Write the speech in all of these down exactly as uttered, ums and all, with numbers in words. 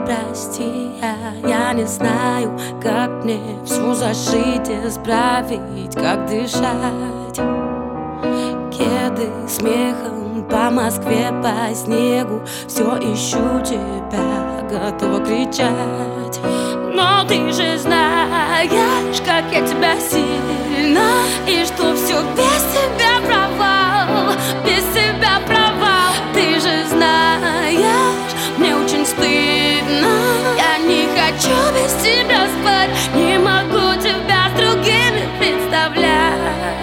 прости, а я не знаю, как мне всю зашить, исправить, как дышать. Кеды смехом по Москве, по снегу, все ищу тебя, готова кричать. Но ты же знаешь, как я тебя сильно, и что все без тебя провал, без тебя провал. Ты же знаешь, мне очень стыдно, я не хочу без тебя спать, не могу тебя с другими представлять.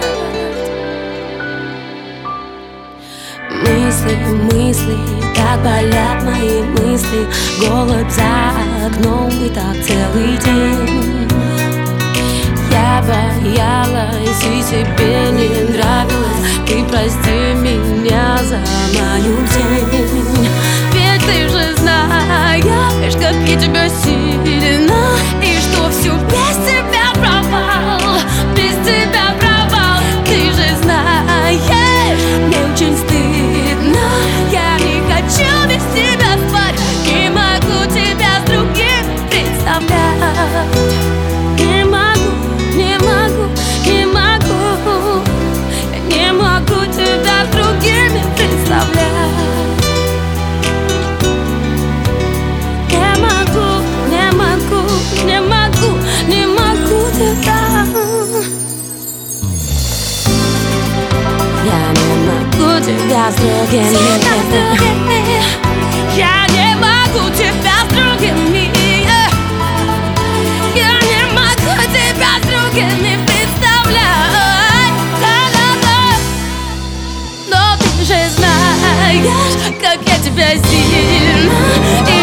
Мысли, мысли, так болят мои мысли. Голубь за окном и так целый день. Я боялась и себе не нравилась. Ты прости меня за мою тень. Ведь ты же знаешь, как я тебя сильно, и что все без тебя провал, без тебя провал. Ты же знаешь, мне очень стыдно, я не хочу без тебя спать, не могу тебя с другим представлять. Не могу, не могу, не могу, я не могу тебя с другими представлять. Не могу, не могу, не могу, не могу тебя. Я не могу тебя с другими. Я не могу тебя с другими. Я не могу тебя с другими представлять. Да-да-да. Но ты же знаешь, как я тебя сильно.